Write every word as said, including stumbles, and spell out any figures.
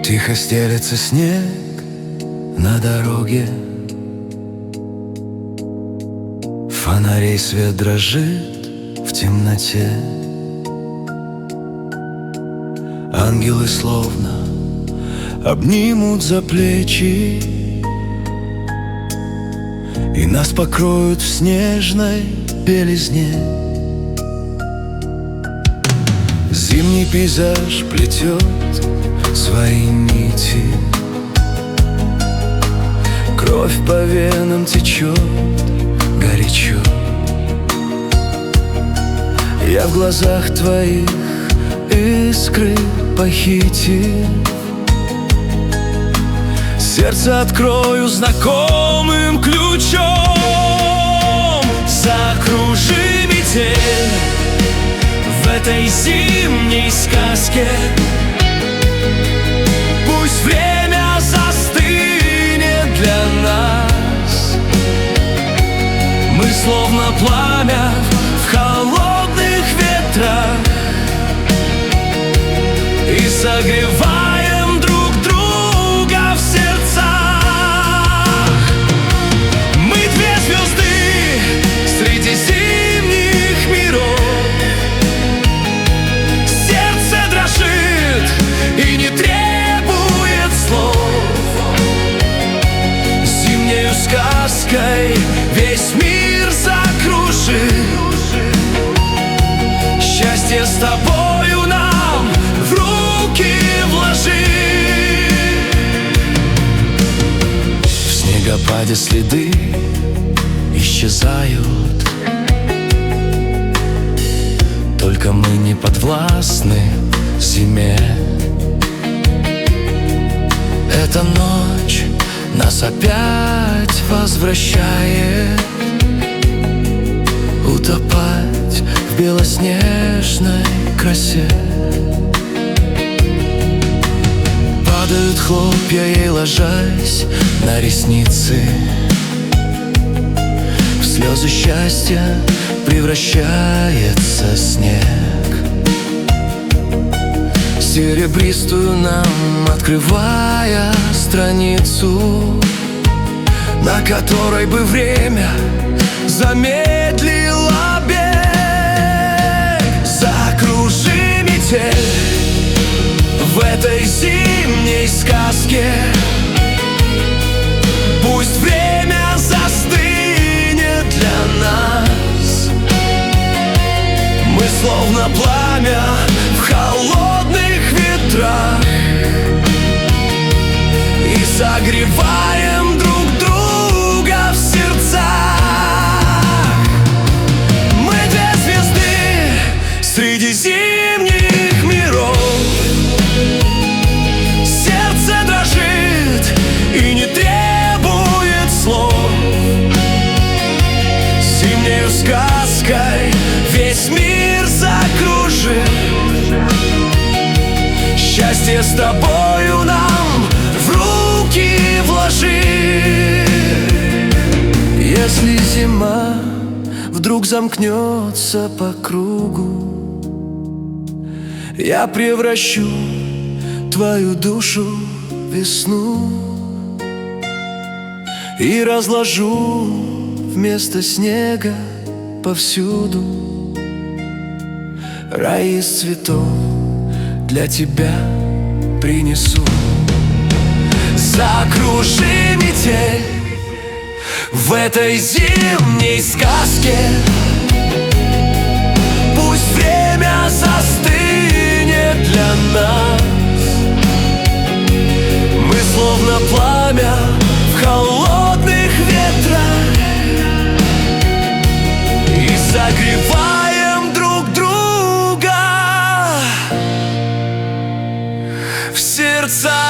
Тихо стелется снег на дороге, фонарей свет дрожит в темноте. Ангелы словно обнимут за плечи, и нас покроют в снежной белизне. Зимний пейзаж плетет свои нити, кровь по венам течет горячо. Я в глазах твоих искры похитив, сердце открою знакомым ключом. Закружи метель в этой зимней сказке, пусть время застынет для нас. Мы словно пламя в холодных ветрах, и согреваем друг друга в сердцах. Мы две звезды среди зимних миров, сердце дрожит и не требует слов. Зимнею сказкой весь мир закружил, счастье с тобою нам в руки вложи. В снегопаде следы исчезают, только мы не подвластны зиме. Эта ночь нас опять возвращает утопать в белоснежной красе. Падают хлопья, ей ложась на ресницы, в слезы счастья превращается снег. Серебристую нам открывая страницу, на которой бы время замедлило бег. Закружи метель в этой зимней сказке, пусть время застынет для нас. Мы словно пламя в холодных ветрах, и согреваем друг друга в сердцах. Мы две звезды среди зимних миров, сердце дрожит и не требует слов. Зимнею сказкой весь мир закружил, счастье с тобою нам в руки вложи. Если зима вдруг замкнется по кругу, я превращу твою душу в весну и разложу вместо снега повсюду рай из цветов для тебя принесу. Закружи метель в этой зимней сказке, пусть время застынет для нас. Мы словно пламя в холодных ветрах, и согреваем друг друга в сердцах.